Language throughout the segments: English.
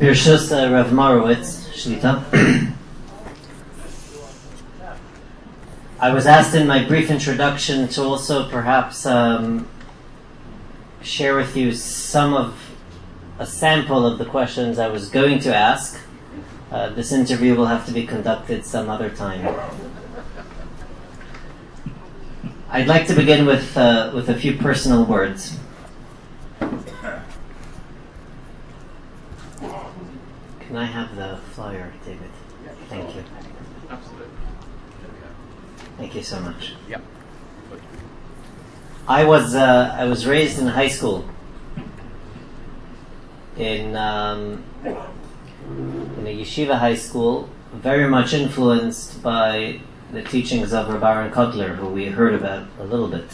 Birshus Rav Morowitz, Shlita. I was asked in my brief introduction to also perhaps share with you a sample of the questions I was going to ask. This interview will have to be conducted some other time. I'd like to begin with a few personal words. Can I have the flyer, David? Thank you. Absolutely. Thank you so much. Yeah. I was raised in high school in a yeshiva high school, very much influenced by the teachings of Rabbi Aaron Kotler, who we heard about a little bit.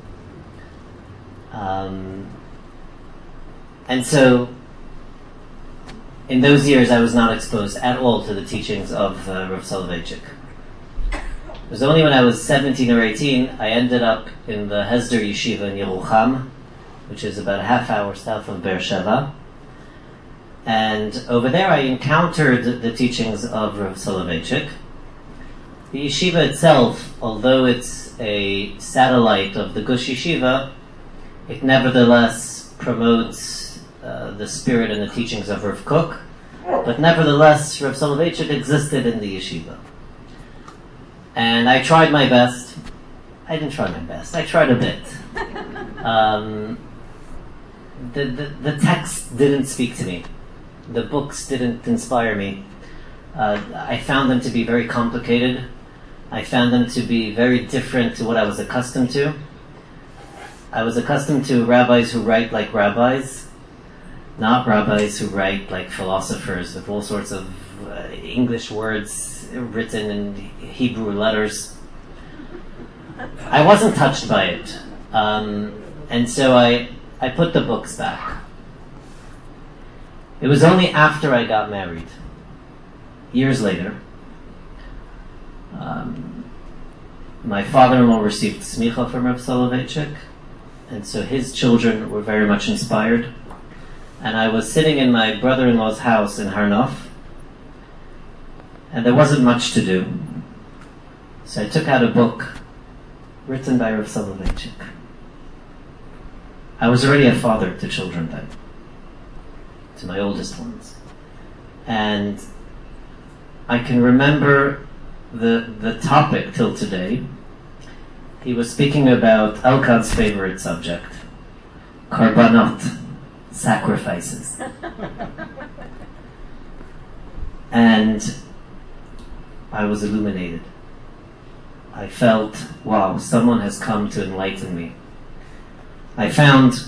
And so, in those years, I was not exposed at all to the teachings of Rav Soloveitchik. It was only when I was 17 or 18, I ended up in the Hesder Yeshiva in Yerucham, which is about a half hour south of Beersheba. And over there I encountered the teachings of Rav Soloveitchik. The yeshiva itself, although it's a satellite of the Gush Yeshiva, it nevertheless promotes the spirit and the teachings of Rav Kook. But nevertheless, Rav Soloveitchik existed in the yeshiva. And I tried my best. I didn't try my best. I tried a bit. The text didn't speak to me. The books didn't inspire me. I found them to be very complicated. I found them to be very different to what I was accustomed to. I was accustomed to rabbis who write like rabbis, not rabbis who write like philosophers with all sorts of English words written in Hebrew letters. I wasn't touched by it. And so I put the books back. It was only after I got married, years later, my father-in-law received smicha from Rav Soloveitchik, and so his children were very much inspired. And I was sitting in my brother-in-law's house in Har Nof, and there wasn't much to do. So I took out a book written by Rav Soloveitchik. I was already a father to children then, to my oldest ones. And I can remember the topic till today. He was speaking about Elkan's favorite subject, karbanot, sacrifices. And I was illuminated. I felt, wow, someone has come to enlighten me. I found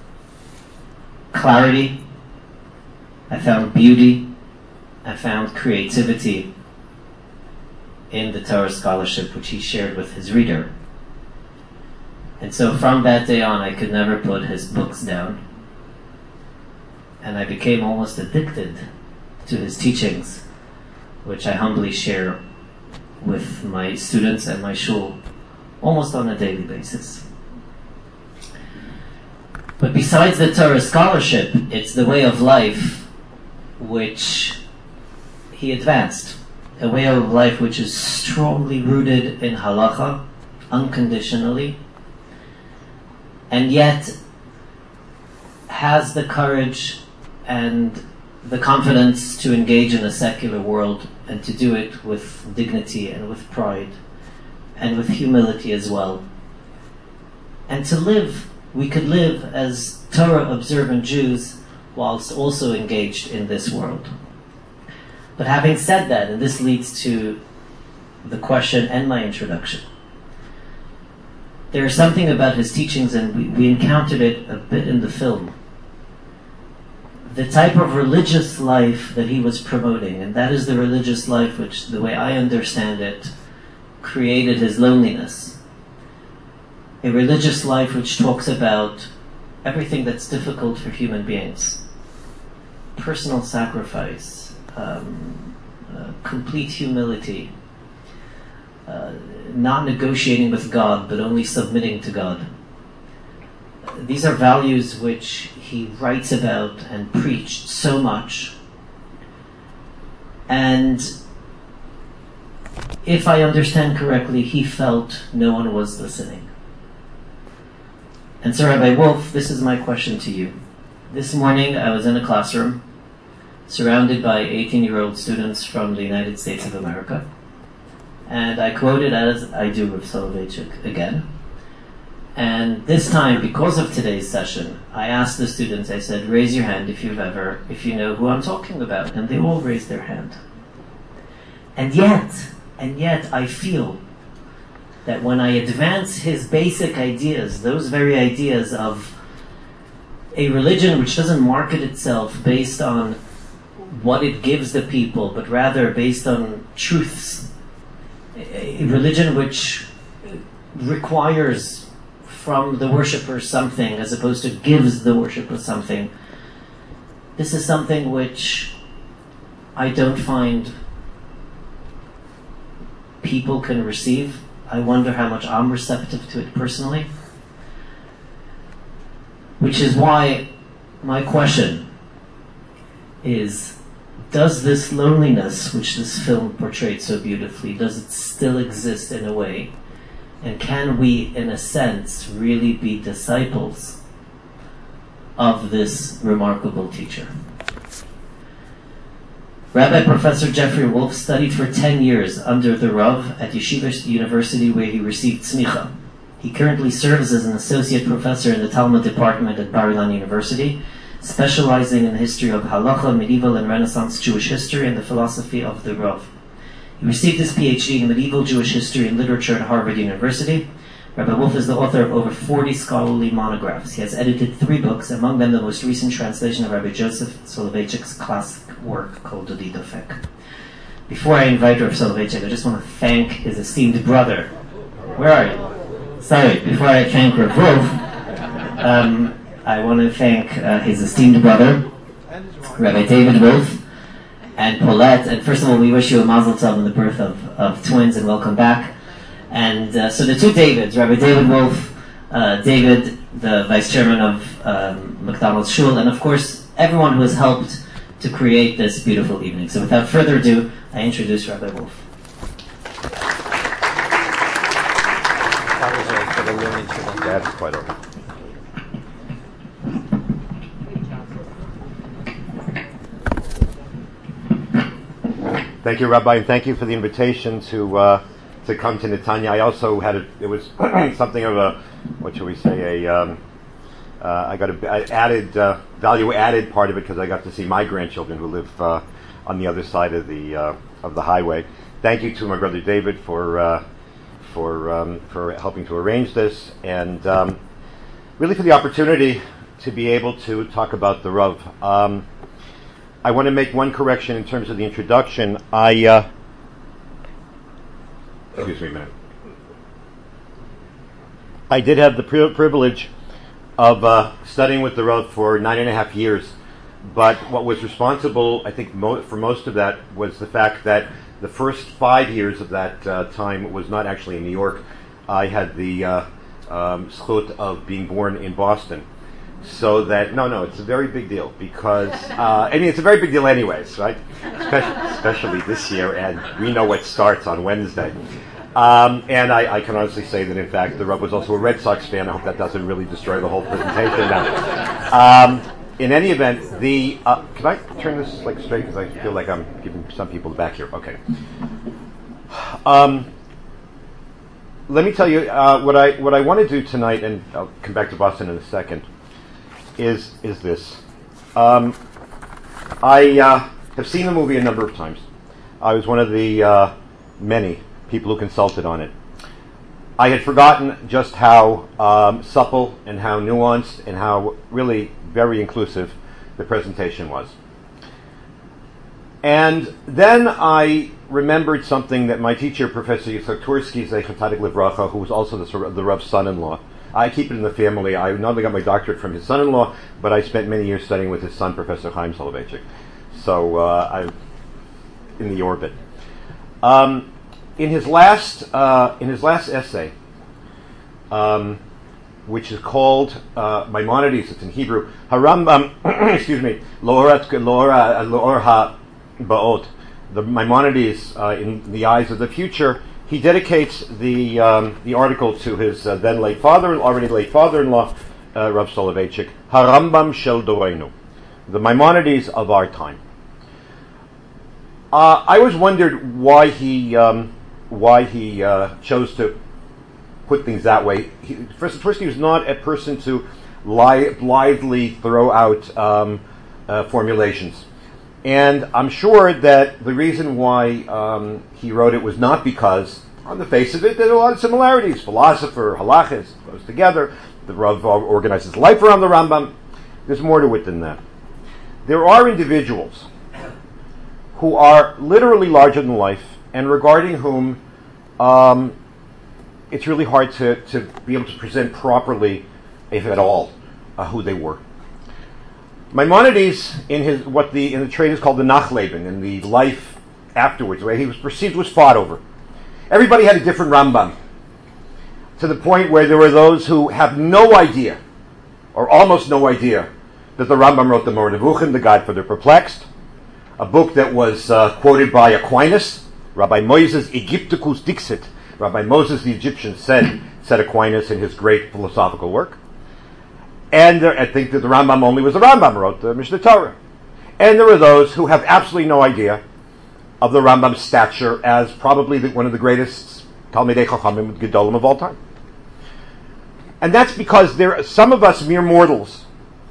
clarity, I found beauty, I found creativity in the Torah scholarship which he shared with his reader. And so from that day on, I could never put his books down. And I became almost addicted to his teachings, which I humbly share with my students and my shul almost on a daily basis. But besides the Torah scholarship, it's the way of life which he advanced. A way of life which is strongly rooted in halacha, unconditionally, and yet has the courage and the confidence to engage in a secular world and to do it with dignity and with pride and with humility as well. And to live, we could live as Torah observant Jews whilst also engaged in this world. But having said that, and this leads to the question and my introduction, there is something about his teachings, and we encountered it a bit in the film. The type of religious life that he was promoting, and that is the religious life which, the way I understand it, created his loneliness. A religious life which talks about everything that's difficult for human beings. Personal sacrifice, complete humility, not negotiating with God, but only submitting to God. These are values which he writes about and preached so much And if I understand correctly, he felt no one was listening. And so Rabbi Wolf, this is my question to you. This morning I was in a classroom surrounded by 18-year-old students from the United States of America. And I quoted, as I do with Soloveitchik again. And this time, because of today's session, I asked the students, I said, raise your hand if you know who I'm talking about. And they all raised their hand. And yet I feel that when I advance his basic ideas, those very ideas of a religion which doesn't market itself based on what it gives the people, but rather based on truths, a religion which requires from the worshipper something as opposed to gives the worshipper something. This is something which I don't find people can receive. I wonder how much I'm receptive to it personally. Which is why my question is, does this loneliness, which this film portrayed so beautifully, does it still exist in a way? And can we, in a sense, really be disciples of this remarkable teacher? Rabbi Professor Jeffrey Wolf studied for 10 years under the Rav at Yeshiva University, where he received tzmicha. He currently serves as an associate professor in the Talmud department at Bar-Ilan University, specializing in the history of Halacha, medieval and Renaissance Jewish history, and the philosophy of the Rav. He received his PhD in medieval Jewish history and literature at Harvard University. Rabbi Wolf is the author of over 40 scholarly monographs. He has edited 3 books, among them the most recent translation of Rabbi Joseph Soloveitchik's classic work called Dodi Dofek. Before I invite Rabbi Soloveitchik, I just want to thank his esteemed brother. Where are you? Sorry, before I thank Rabbi Wolf, I want to thank his esteemed brother, Rabbi David Wolf, and Paulette. And first of all, we wish you a mazel tov on the birth of twins, and welcome back. And so the 2 Davids, Rabbi David Wolf, David, the vice chairman of McDonald's Shul, and of course, everyone who has helped to create this beautiful evening. So without further ado, I introduce Rabbi Wolf. That's quite okay. Thank you, Rabbi, and thank you for the invitation to come to Netanya. I also had it was something of a, what shall we say, I got a added value added part of it because I got to see my grandchildren who live on the other side of the highway. Thank you to my brother David for helping to arrange this, and really for the opportunity to be able to talk about the Rav. I want to make one correction in terms of the introduction. Excuse me a minute. I did have the privilege of studying with the Rav for 9.5 years, but what was responsible, I think, for most of that was the fact that the first 5 years of that time was not actually in New York. I had the zchut of being born in Boston. So that, no, it's a very big deal because, it's a very big deal anyways, right? Especially this year, and we know what starts on Wednesday. And I can honestly say that, in fact, the Rav was also a Red Sox fan. I hope that doesn't really destroy the whole presentation now. In any event, can I turn this straight? Because I feel like I'm giving some people the back here. Okay. Let me tell you, what I want to do tonight, and I'll come back to Boston in a second, is this. I have seen the movie a number of times. I was one of the many people who consulted on it. I had forgotten just how supple and how nuanced and how really very inclusive the presentation was. And then I remembered something that my teacher, Professor Yitzhak Tursky, Zeichem Tzadik Livracha, who was also the Rav's son-in-law. I keep it in the family. I not only got my doctorate from his son-in-law, but I spent many years studying with his son, Professor Chaim Soloveitchik. So I'm in the orbit. In his last essay, which is called Maimonides, it's in Hebrew, Harambam, excuse me, Lo'or HaBa'ot, the Maimonides in the Eyes of the Future, he dedicates the article to his then already late father-in-law, Rav Soloveitchik, Harambam Shel Doreinu, the Maimonides of our time. I always wondered why he chose to put things that way. First, he was not a person to blithely throw out formulations. And I'm sure that the reason why he wrote it was not because, on the face of it, there are a lot of similarities. Philosopher, halachas, goes together. The Rav organizes life around the Rambam. There's more to it than that. There are individuals who are literally larger than life, and regarding whom it's really hard to be able to present properly, if at all, who they were. Maimonides, in the trade is called the Nachleben, in the life afterwards, the way he was perceived, was fought over. Everybody had a different Rambam, to the point where there were those who have no idea, or almost no idea, that the Rambam wrote the Moreh Nevuchim, the Guide for the Perplexed, a book that was quoted by Aquinas, Rabbi Moses Egypticus Dixit. Rabbi Moses the Egyptian said Aquinas in his great philosophical work. And I think that the Rambam only was the Rambam, wrote the Mishnah Torah. And there are those who have absolutely no idea of the Rambam's stature as probably one of the greatest Talmidei Chachamim Gedolim of all time. And that's because some of us mere mortals,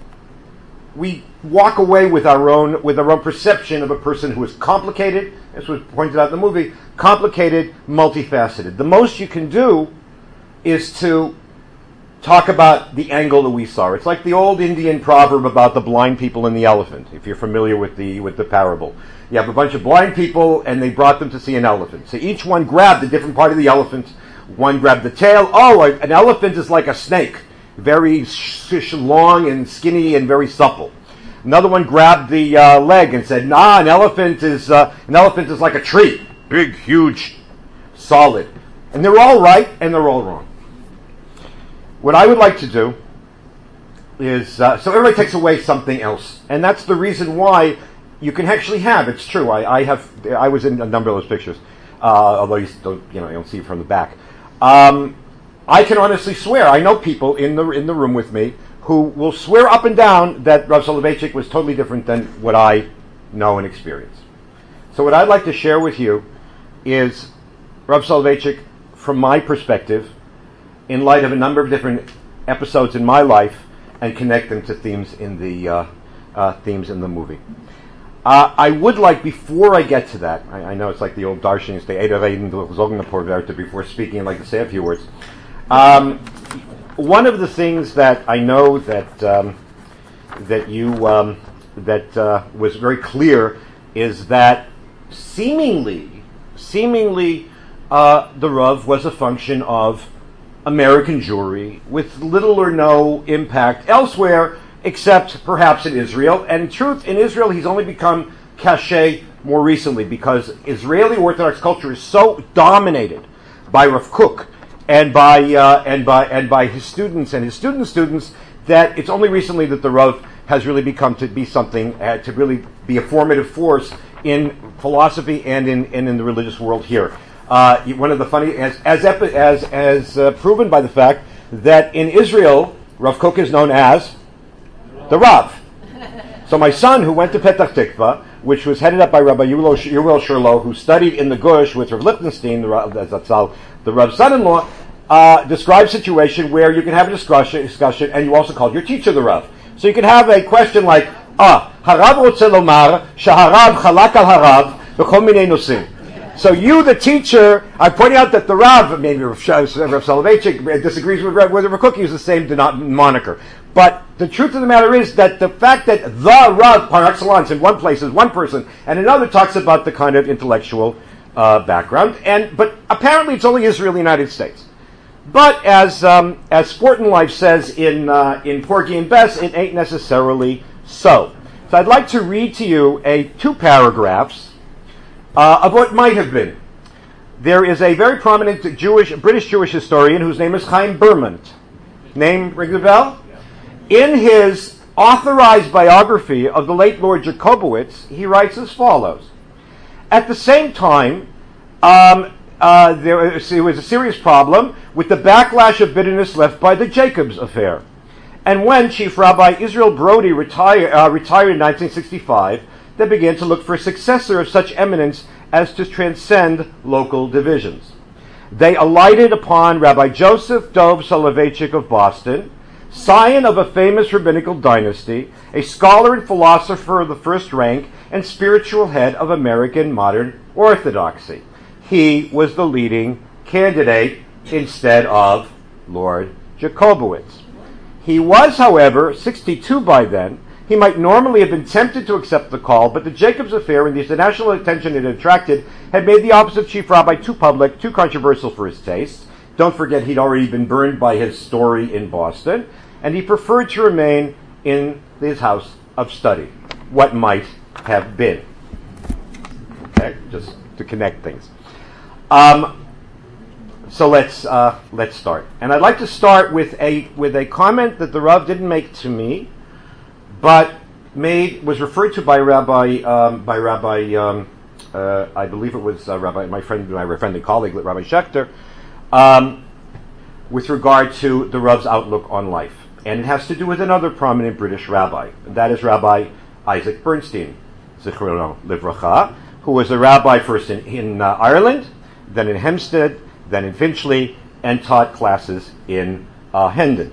we walk away with our own perception of a person who is complicated, as was pointed out in the movie, complicated, multifaceted. The most you can do is to talk about the angle that we saw. It's like the old Indian proverb about the blind people and the elephant, if you're familiar with the parable. You have a bunch of blind people, and they brought them to see an elephant. So each one grabbed a different part of the elephant. One grabbed the tail. Oh, an elephant is like a snake, very long and skinny and very supple. Another one grabbed the leg and said, "Nah, an elephant is like a tree, big, huge, solid." And they're all right and they're all wrong. What I would like to do is, so everybody takes away something else, and that's the reason why you can actually have. It's true. I was in a number of those pictures, although you don't see it from the back. I can honestly swear. I know people in the room with me who will swear up and down that Rav Soloveitchik was totally different than what I know and experience. So what I'd like to share with you is Rav Soloveitchik, from my perspective, in light of a number of different episodes in my life, and connect them to themes in the movie. I would like, before I get to that, I know it's like the old Darshans, the Eder Reden durch Sogene Porverte, before speaking, I'd like to say a few words. One of the things that I know that was very clear is that seemingly the Rav was a function of American Jewry with little or no impact elsewhere, except perhaps in Israel. And in truth, in Israel, he's only become cachet more recently, because Israeli Orthodox culture is so dominated by Rav Kook and by his students and his students' that it's only recently that the Rav has really become to be something, to really be a formative force in philosophy and in the religious world here. One of the funny, as proven by the fact that in Israel, Rav Kook is known as the Rav. So my son, who went to Petach Tikva, which was headed up by Rabbi Yuval Sherlo, who studied in the Gush with Rav Lichtenstein, the Rav's son-in-law, describes a situation where you can have a discussion, and you also called your teacher the Rav. So you can have a question like, Harav rotze lomar, shaharav chalak al harav, v'chol minei nosim. So you, the teacher, I'm pointing out that the Rav, maybe Rav Soloveitchik disagrees with Rav Kook, use the same moniker. But the truth of the matter is that the fact that the Rav, par excellence, in one place is one person, and another talks about the kind of intellectual background, but apparently it's only Israel and the United States. But as Sport and Life says in Porgy and Bess, it ain't necessarily so. So I'd like to read to you two paragraphs of what might have been. There is a very prominent British Jewish historian whose name is Chaim Bermant. Name ring the bell? In his authorized biography of the late Lord Jacobowitz, he writes as follows. At the same time, there was a serious problem with the backlash of bitterness left by the Jacobs affair. And when Chief Rabbi Israel Brody retired in 1965, they began to look for a successor of such eminence as to transcend local divisions. They alighted upon Rabbi Joseph Dov Soloveitchik of Boston, scion of a famous rabbinical dynasty, a scholar and philosopher of the first rank, and spiritual head of American modern orthodoxy. He was the leading candidate instead of Lord Jacobowitz. He was, however, 62 by then. He might normally have been tempted to accept the call, but the Jacobs affair and the international attention it attracted had made the office of chief rabbi too public, too controversial for his taste. Don't forget he'd already been burned by his story in Boston, and he preferred to remain in his house of study, what might have been. Okay, just to connect things. So let's start, and I'd like to start with a comment that the Rav didn't make to me, but was referred to by Rabbi. I believe it was my friend and colleague, Rabbi Schechter, with regard to the Rav's outlook on life, and it has to do with another prominent British rabbi, and that is Rabbi Isaac Bernstein, Zichrono Livracha, who was a rabbi first in Ireland, then in Hempstead, then in Finchley, and taught classes in Hendon.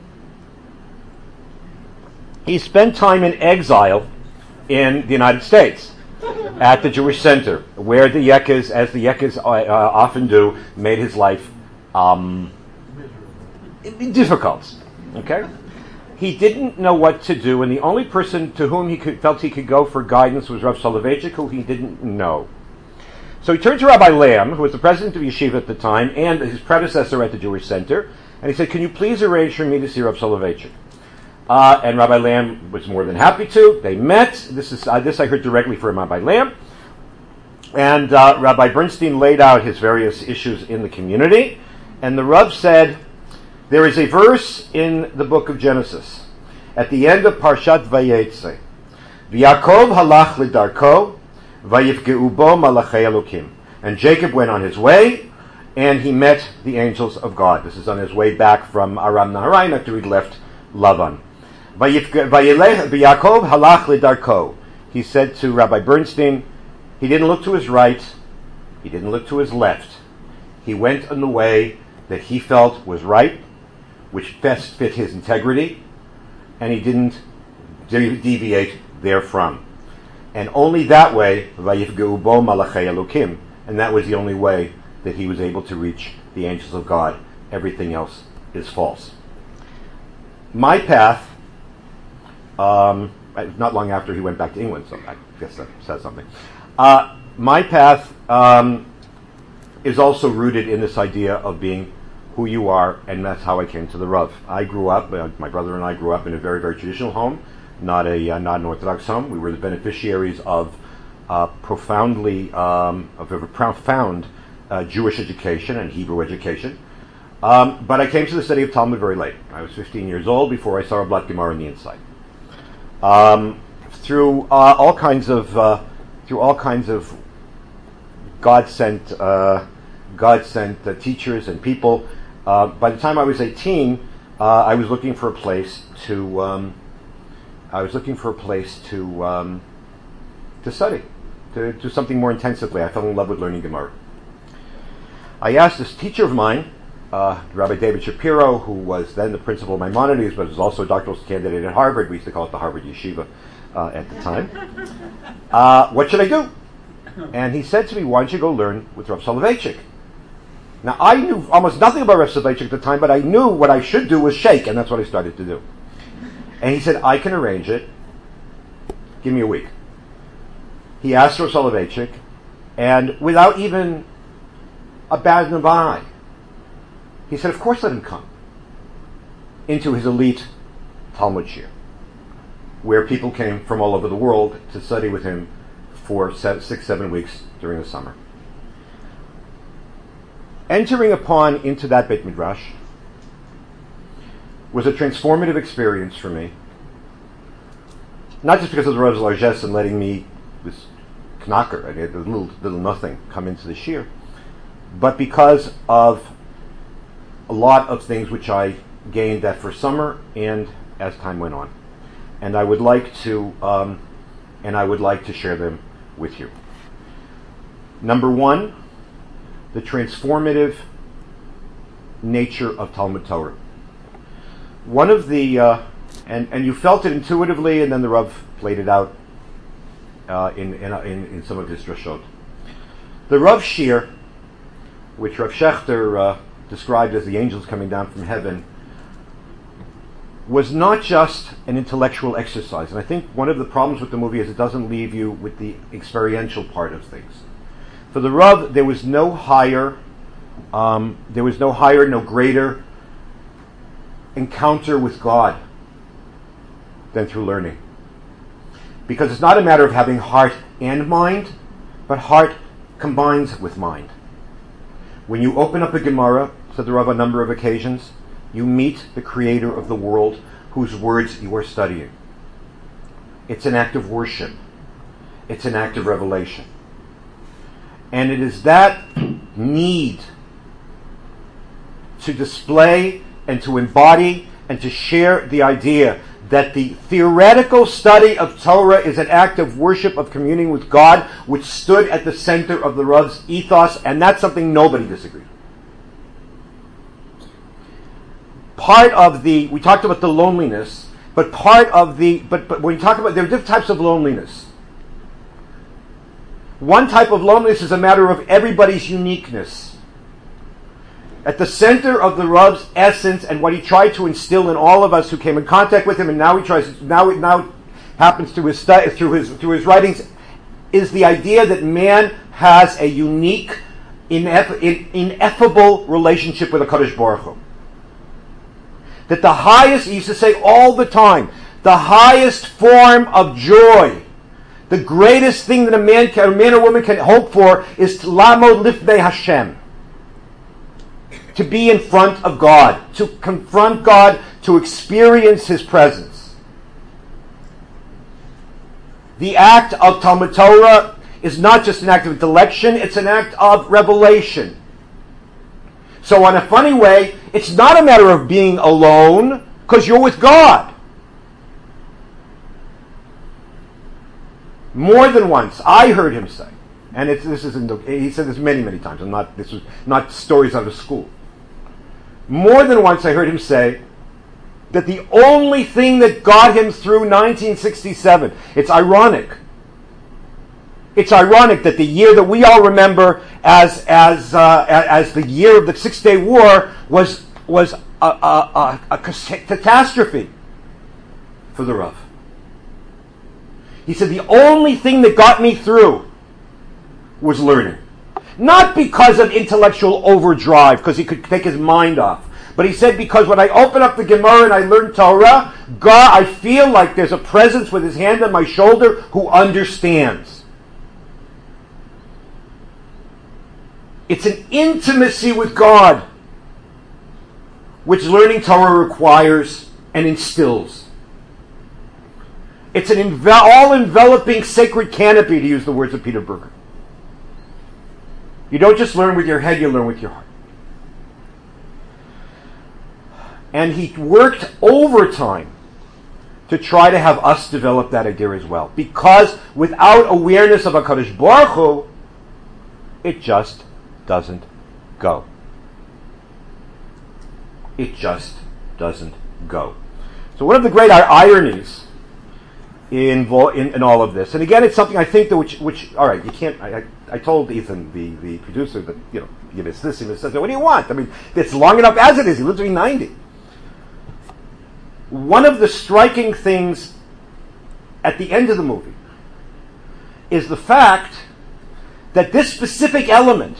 He spent time in exile in the United States at the Jewish Center, where the Yekkes, as the Yekkes often do, made his life difficult. Okay? He didn't know what to do, and the only person to whom he felt he could go for guidance was Rav Soloveitchik, who he didn't know. So he turned to Rabbi Lamb, who was the president of Yeshiva at the time, and his predecessor at the Jewish Center, and he said, "Can you please arrange for me to see Rav Soloveitchik?" And Rabbi Lamb was more than happy to. They met. This I heard directly from Rabbi Lamb. And Rabbi Bernstein laid out his various issues in the community. And the Rav said, there is a verse in the book of Genesis, at the end of Parshat Vayetze, V'Yaakov halach lidarko, vayifgeu bo malachei Elokim. And Jacob went on his way, and he met the angels of God. This is on his way back from Aram Naharaim after he'd left Lavan. V'Yaakov halach lidarko. He said to Rabbi Bernstein, he didn't look to his right, he didn't look to his left. He went in the way that he felt was right, which best fit his integrity, and he didn't deviate therefrom. And only that way, vayifgeu bo malachei Elokim, and that was the only way that he was able to reach the angels of God. Everything else is false. My path, not long after he went back to England, so I guess that says something. My path is also rooted in this idea of being who you are, and that's how I came to the Rav. I grew up, my brother and I grew up in a very, very traditional home, not an Orthodox home. We were the beneficiaries of a profound Jewish education and Hebrew education. But I came to the study of Talmud very late. I was 15 years old before I saw a Blat Gemara on the inside. Through all kinds of God-sent teachers and people. By the time I was 18, I was looking for a place to study, to do something more intensively. I fell in love with learning Gemara. I asked this teacher of mine, Rabbi David Shapiro, who was then the principal of Maimonides, but was also a doctoral candidate at Harvard. We used to call it the Harvard Yeshiva at the time. What should I do? And he said to me, why don't you go learn with Rav Soloveitchik? Now, I knew almost nothing about Rav Soloveitchik at the time, but I knew what I should do was shake, and that's what I started to do. And he said, I can arrange it. Give me a week. He asked Rav Soloveitchik, and without even a bat of an eye, he said, of course let him come into his elite Talmud Shir, where people came from all over the world to study with him for 6-7 weeks during the summer. Entering into that Beit Midrash was a transformative experience for me, not just because of the Rav's largesse and letting me knacker, a little nothing come into the shir, but because of a lot of things which I gained that first summer and as time went on, and I would like to share them with you. Number one, the transformative nature of Talmud Torah. One of the and you felt it intuitively, and then the Rav played it out in some of his drashot. The Rav Shir, which Rav Shechter described as the angels coming down from heaven, was not just an intellectual exercise. And I think one of the problems with the movie is it doesn't leave you with the experiential part of things. For the Rav, there was no higher, no greater encounter with God than through learning. Because it's not a matter of having heart and mind, but heart combines with mind. When you open up a Gemara, said the Rav on a number of occasions, you meet the creator of the world whose words you are studying. It's an act of worship. It's an act of revelation. And it is that need to display and to embody and to share the idea that the theoretical study of Torah is an act of worship, of communing with God, which stood at the center of the Rav's ethos, and that's something nobody disagreed. Part of we talked about the loneliness, but but when you talk about, there are different types of loneliness. One type of loneliness is a matter of everybody's uniqueness. At the center of the Rav's essence and what he tried to instill in all of us who came in contact with him, and now it happens through his writings, is the idea that man has a unique, ineffable relationship with HaKadosh Baruch Hu. That the highest, he used to say all the time, the highest form of joy, the greatest thing that a man or woman can hope for, is to lamod lifnei Hashem, to be in front of God, to confront God, to experience His presence. The act of Talmud Torah is not just an act of intellection, it's an act of revelation. So in a funny way, it's not a matter of being alone, because you're with God. More than once, I heard him say, and he said this many, many times, this was not stories out of school. More than once I heard him say that the only thing that got him through 1967, it's ironic that the year that we all remember as the year of the 6-Day War was a catastrophe for the Rav. He said, the only thing that got me through was learning. Not because of intellectual overdrive, because he could take his mind off. But he said, because when I open up the Gemara and I learn Torah, God, I feel like there's a presence with his hand on my shoulder who understands. It's an intimacy with God, which learning Torah requires and instills. It's an all-enveloping sacred canopy, to use the words of Peter Berger. You don't just learn with your head, you learn with your heart. And he worked overtime to try to have us develop that idea as well. Because without awareness of HaKadosh Baruch Hu, it just doesn't go. It just doesn't go. So one of the great ironies in all of this, and again, it's something I think that which all right, you can't. I told Ethan, the producer, that you miss this, you miss that. What do you want? I mean, it's long enough as it is. He lives to be 90. One of the striking things at the end of the movie is the fact that this specific element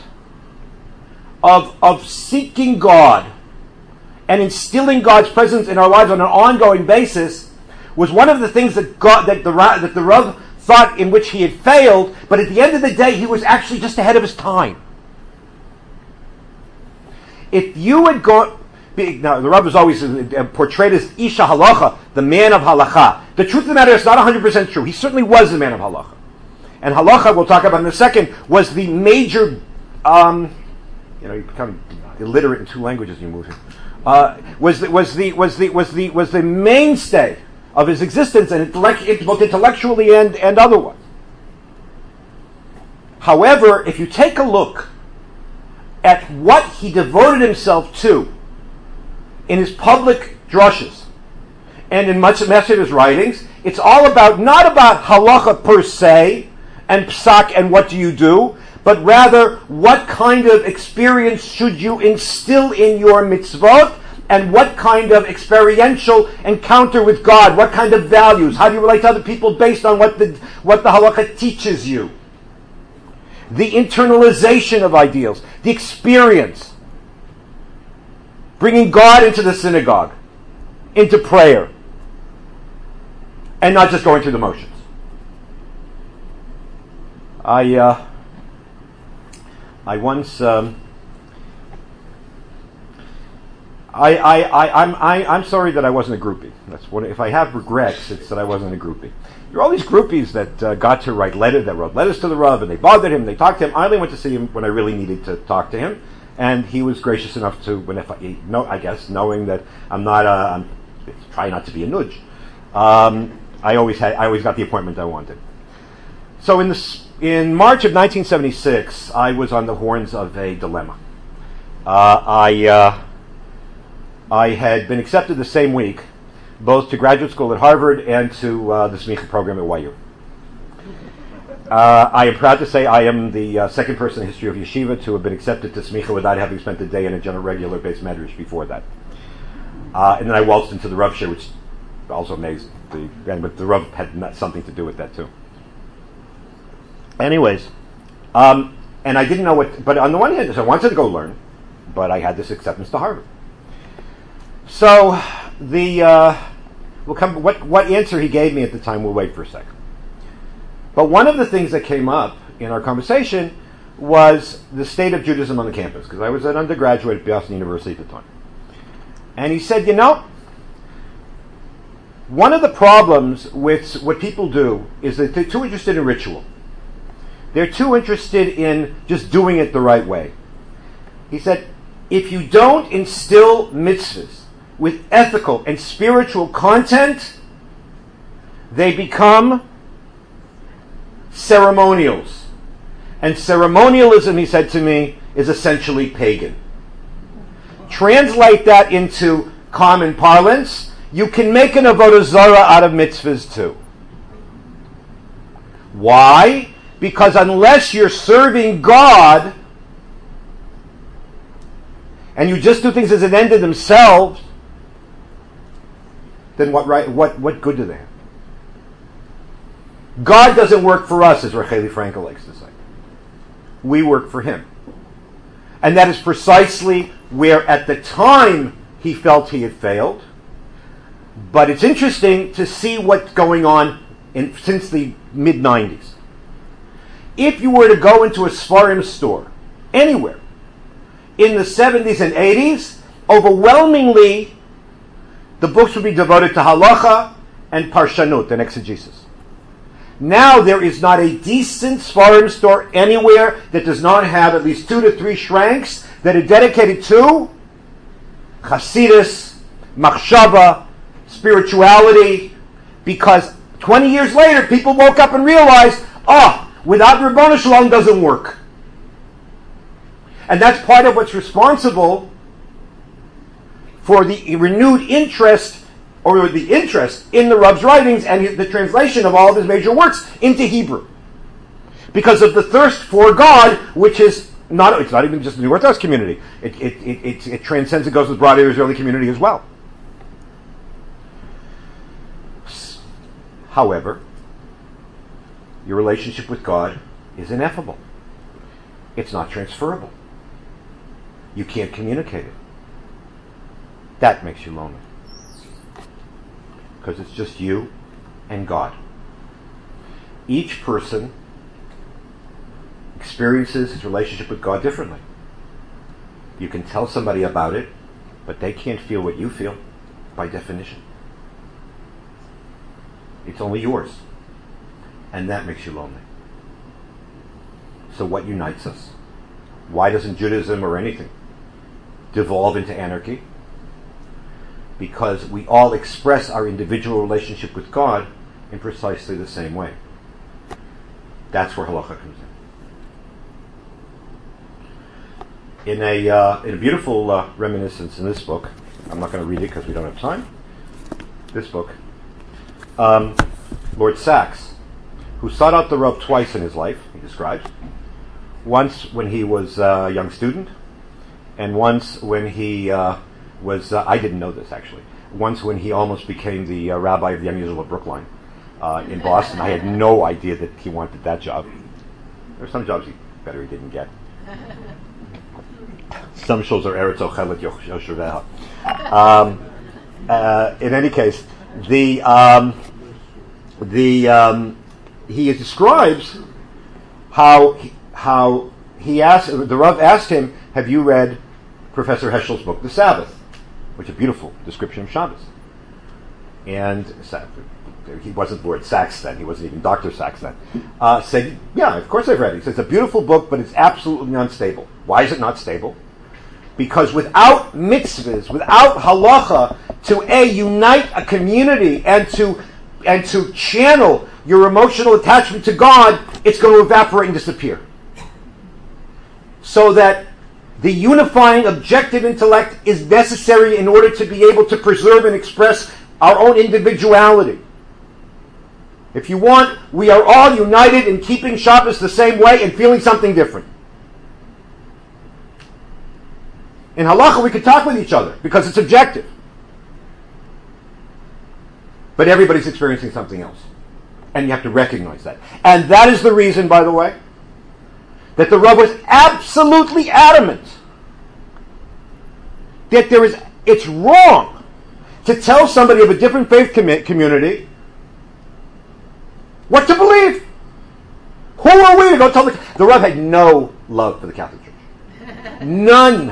of seeking God and instilling God's presence in our lives on an ongoing basis was one of the things that the Rav thought in which he had failed, but at the end of the day, he was actually just ahead of his time. If you had gone... Now, the Rav is always portrayed as Isha Halacha, the man of Halacha. The truth of the matter is not 100% true. He certainly was the man of Halacha. And halacha, we'll talk about in a second, was the major, you become illiterate in two languages when you move here. Was the mainstay of his existence, and both intellectually and otherwise. However, if you take a look at what he devoted himself to in his public drushes and in much of his writings, it's all about, not about halacha per se and psak and what do you do, but rather what kind of experience should you instill in your mitzvot, and what kind of experiential encounter with God, what kind of values, how do you relate to other people based on what the halacha teaches you. The internalization of ideals, the experience, bringing God into the synagogue, into prayer, and not just going through the motions. I once I'm sorry that I wasn't a groupie. That's what, if I have regrets, it's that I wasn't a groupie. There are all these groupies that got to write letters, that wrote letters to the Rav, and they bothered him, they talked to him. I only went to see him when I really needed to talk to him, and he was gracious enough to, knowing that I'm trying not to be a nudge. I always got the appointment I wanted. So in March of 1976, I was on the horns of a dilemma. I had been accepted the same week, both to graduate school at Harvard and to the Smicha program at YU. I am proud to say I am the second person in the history of yeshiva to have been accepted to Smicha without having spent a day in a general regular based medrash before that. And then I waltzed into the Rav share, which also amazed but the Rav had something to do with that too. Anyways, and I didn't know but on the one hand, so I wanted to go learn, but I had this acceptance to Harvard. So what answer he gave me at the time, we'll wait for a second. But one of the things that came up in our conversation was the state of Judaism on the campus, because I was an undergraduate at Boston University at the time. And he said, one of the problems with what people do is that they're too interested in ritual. They're too interested in just doing it the right way. He said, if you don't instill mitzvahs with ethical and spiritual content, they become ceremonials. And ceremonialism, he said to me, is essentially pagan. Translate that into common parlance, you can make an avodah zarah out of mitzvahs too. Why? Because unless you're serving God, and you just do things as an end in themselves, then what good do they have? God doesn't work for us, as Racheli Frankel likes to say. We work for Him. And that is precisely where at the time he felt he had failed. But it's interesting to see what's going on since the mid-90s. If you were to go into a Sfarim store, anywhere, in the 70s and 80s, overwhelmingly, the books would be devoted to halacha and parshanut, and exegesis. Now there is not a decent Sfarim store anywhere that does not have at least 2 to 3 shranks that are dedicated to Hasidus, Machshava, spirituality, because 20 years later people woke up and realized, without Ribono Shel Olam doesn't work. And that's part of what's responsible for the renewed interest, or the interest in the Rav's writings and the translation of all of his major works into Hebrew. Because of the thirst for God, which is it's not even just the New Orthodox community. It transcends and goes with the broader Israeli community as well. However, your relationship with God is ineffable. It's not transferable. You can't communicate it. That makes you lonely. Because it's just you and God. Each person experiences his relationship with God differently. You can tell somebody about it, but they can't feel what you feel by definition. It's only yours. And that makes you lonely. So what unites us? Why doesn't Judaism or anything devolve into anarchy? Because we all express our individual relationship with God in precisely the same way. That's where halacha comes in. In a beautiful reminiscence in this book, I'm not going to read it because we don't have time. This book, Lord Sachs, who sought out the Rav twice in his life, he describes. Once when he was a young student, and once when he was, I didn't know this actually, once when he almost became the rabbi of the unusual of Brookline in Boston. I had no idea that he wanted that job. There were some jobs he didn't get. Some shows are Eretz Ochelet Yosheveha. In any case, he describes how he asked, the Rav asked him, have you read Professor Heschel's book, The Sabbath, which is a beautiful description of Shabbos? And he wasn't Lord Sachs then, he wasn't even Dr. Sachs then. Said, yeah, of course I've read it. He says, it's a beautiful book, but it's absolutely unstable. Why is it not stable? Because without mitzvahs, without halacha, to unite a community and to channel your emotional attachment to God, it's going to evaporate and disappear. So that the unifying objective intellect is necessary in order to be able to preserve and express our own individuality. If you want, we are all united in keeping Shabbos the same way and feeling something different. In halacha, we can talk with each other because it's objective. But everybody's experiencing something else. And you have to recognize that. And that is the reason, by the way, that the Rav was absolutely adamant that it's wrong to tell somebody of a different faith community what to believe. Who are we to go tell the Rav had no love for the Catholic Church. None.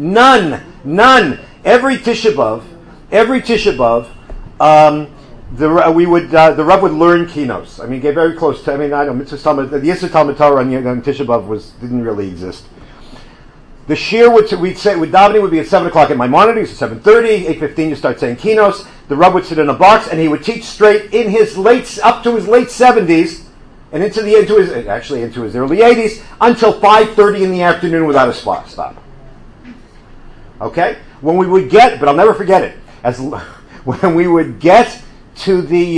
Every Tisha B'Av, the Rav would learn kinos. I mean, get very close to. I mean, I know the Yisra Talmud Torah on Tisha B'Av didn't really exist. The shir we'd say davening would be at 7:00 at Maimonides, at 7:30, 8:15 you start saying kinos. The Rav would sit in a box and he would teach straight up to his late 70s and into his early 80s until 5:30 in the afternoon without a stop. Okay, when we would get, but I'll never forget it. When we would get to the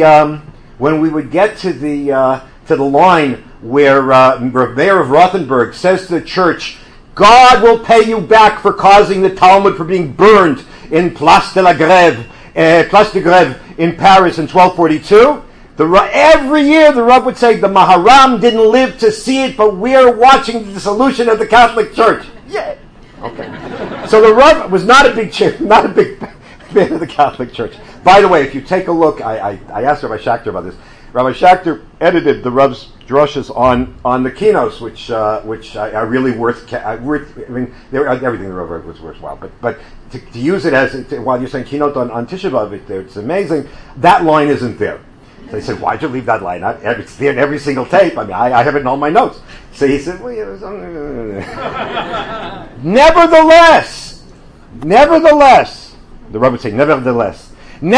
line where Mayor of Rothenburg says to the church, God will pay you back for causing the Talmud for being burned in Place de Grève in Paris in 1242. Every year the Rav would say, the Maharam didn't live to see it, but we're watching the dissolution of the Catholic Church. Yeah. Okay. So the Rav was not a big fan of the Catholic Church. By the way, if you take a look, I asked Rabbi Schachter about this. Rabbi Schachter edited the Rav's drushes on the kinos, which are really worth. I mean, everything the Rav wrote was worthwhile, but to use it while you're saying keynote on Tisha B'Av, it's amazing. That line isn't there. So they said, why'd you leave that line? It's there in every single tape. I mean, I have it in all my notes. So he said, well, Nevertheless, the Rav would say, nevertheless,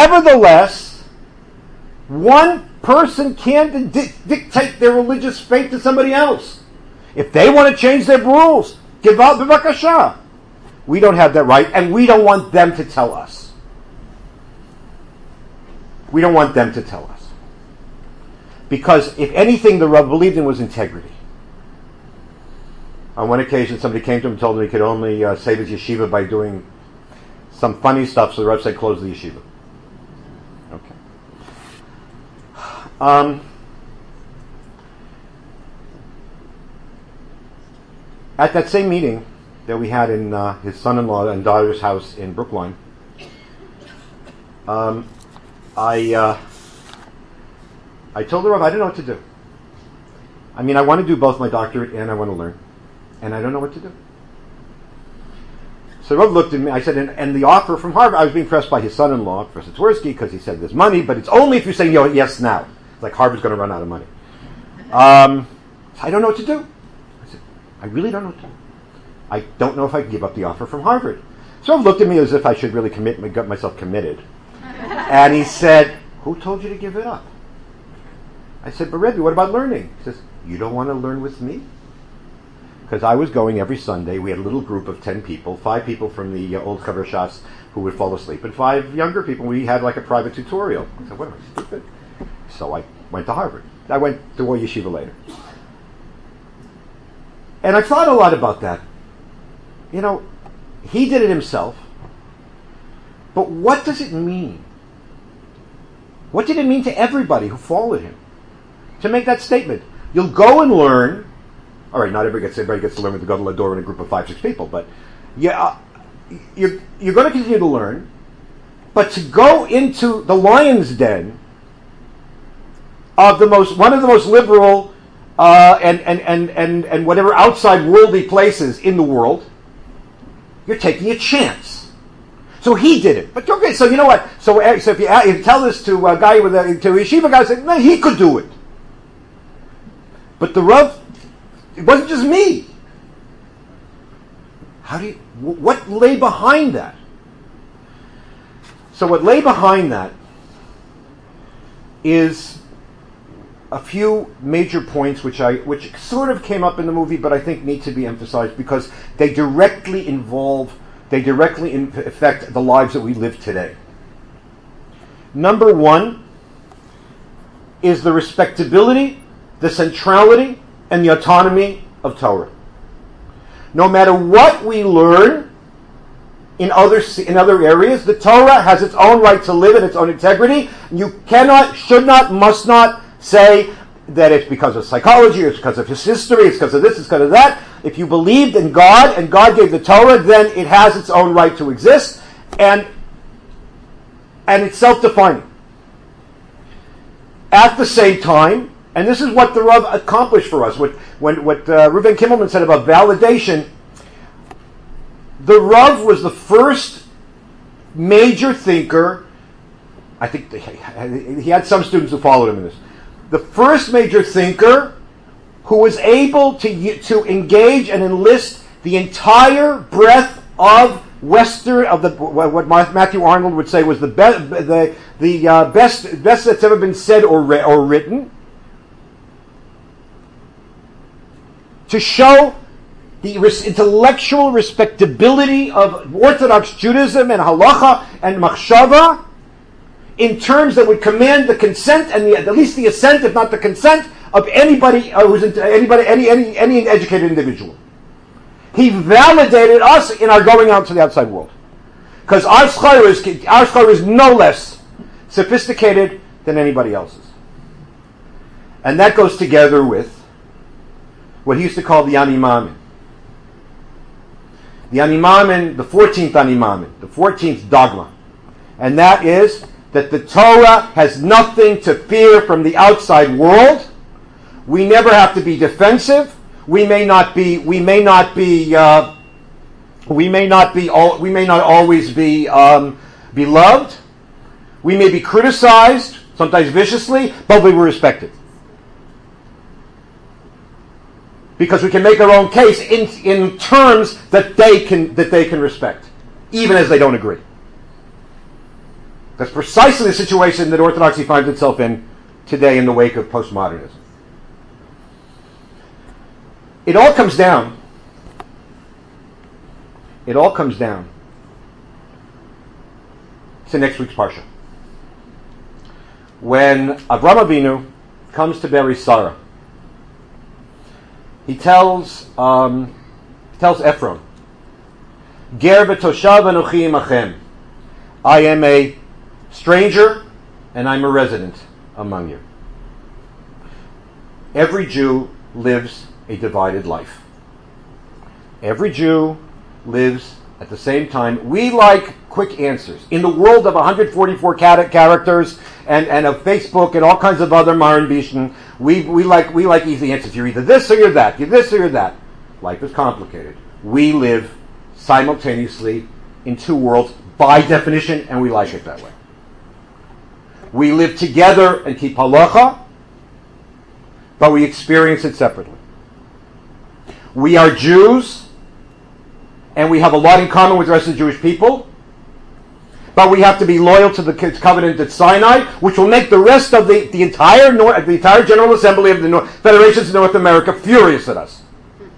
one person can't dictate their religious faith to somebody else. If they want to change their rules, give out b'vakasha. We don't have that right, and we don't want them to tell us. Because if anything the Rav believed in was integrity. On one occasion, somebody came to him and told him he could only save his yeshiva by doing some funny stuff, so the Rav said, close the yeshiva. Okay. At that same meeting that we had in his son-in-law and daughter's house in Brookline, I told the Rav I don't know what to do. I mean, I want to do both my doctorate and I want to learn. And I don't know what to do. So Rav looked at me, I said, and the offer from Harvard, I was being pressed by his son-in-law, Professor Twersky, because he said there's money, but it's only if you say yes now. It's like Harvard's going to run out of money. I don't know what to do. I said, I really don't know what to do. I don't know if I can give up the offer from Harvard. So he looked at me as if I should really get myself committed. And he said, who told you to give it up? I said, but Rebbe, what about learning? He says, you don't want to learn with me? Because I was going every Sunday. We had a little group of 10 people, 5 people from the old Chaver Shas who would fall asleep, and 5 younger people. We had like a private tutorial. I said, what, am I stupid? So I went to Harvard. I went to War Yeshiva later. And I thought a lot about that. You know, he did it himself. But what does it mean? What did it mean to everybody who followed him to make that statement? You'll go and learn. All right, not everybody gets to learn with the Gadol Hador in a group of 5-6 people, but yeah, you're going to continue to learn. But to go into the lion's den of one of the most liberal and whatever outside worldly places in the world, you're taking a chance. So he did it. But okay, so you know what? So if you tell this to a guy to a yeshiva guy, say, no, he could do it. But the Rav, it wasn't just me. What lay behind that? So what lay behind that is a few major points which sort of came up in the movie, but I think need to be emphasized because they directly affect the lives that we live today. Number one is the respectability, the centrality, and the autonomy of Torah. No matter what we learn in other areas, the Torah has its own right to live in its own integrity. You cannot, should not, must not say that it's because of psychology, or it's because of his history, it's because of this, it's because of that. If you believed in God and God gave the Torah, then it has its own right to exist, and it's self-defining. At the same time, and this is what the Rav accomplished for us, what Reuven Kimmelman said about validation, the Rav was the first major thinker, I think he had some students who followed him in this, the first major thinker who was able to engage and enlist the entire breadth of what Matthew Arnold would say was the best that's ever been said or written, to show the intellectual respectability of Orthodox Judaism and halacha and machshava in terms that would command the consent and at least the assent, if not the consent, of anybody any educated individual. He validated us in our going out to the outside world, because our schar is no less sophisticated than anybody else's, and that goes together with what he used to call the Ani Maamin. The Ani Maamin, the 14th Ani Maamin, the 14th dogma, and that is that the Torah has nothing to fear from the outside world. We never have to be defensive. We may not always be beloved. We may be criticized, sometimes viciously, but we were respected, because we can make our own case in terms that they can respect, even as they don't agree. That's precisely the situation that Orthodoxy finds itself in today in the wake of postmodernism. It all comes down to next week's Parsha. When Avram Avinu comes to bury Sarah, he tells Ephron, Ger v'toshav anochi imachem, I am a stranger and I'm a resident among you. Every Jew lives a divided life. Every Jew lives at the same time. We like quick answers. In the world of 144 characters and of Facebook and all kinds of other Maran Bishan, we like easy answers. You're either this or you're that. You're this or you're that. Life is complicated. We live simultaneously in two worlds by definition, and we like it that way. We live together and keep halacha, but we experience it separately. We are Jews, and we have a lot in common with the rest of the Jewish people, but we have to be loyal to the covenant at Sinai, which will make the rest of the entire General Assembly of the Federations of North America furious at us.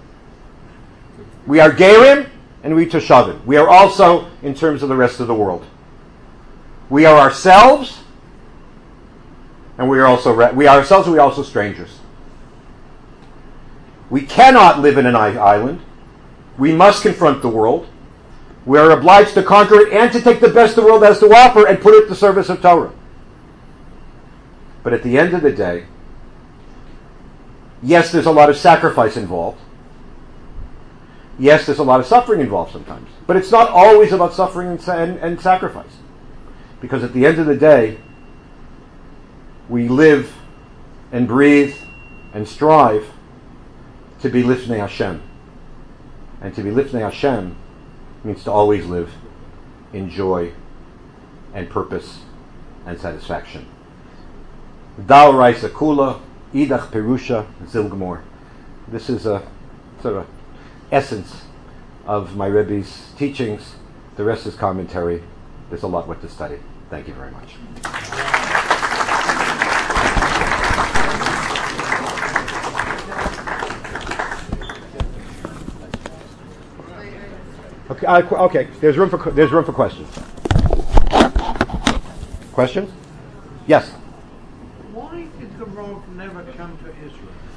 We are Gerim, and we Toshavim. We are also in terms of the rest of the world. We are ourselves, and we are also strangers. We cannot live in an island. We must confront the world. We are obliged to conquer it and to take the best the world has to offer and put it at the service of Torah. But at the end of the day, yes, there's a lot of sacrifice involved. Yes, there's a lot of suffering involved sometimes. But it's not always about suffering and sacrifice. Because at the end of the day, we live and breathe and strive to be Lifnei Hashem. And to be Lifnei Hashem means to always live in joy and purpose and satisfaction. Dal Raisa Kula, Idach Perusha, Zilgmor. This is a sort of essence of my Rebbe's teachings. The rest is commentary. There's a lot what to study. Thank you very much. Okay. There's room for questions. Questions? Yes. Why did the Rav never come to Israel?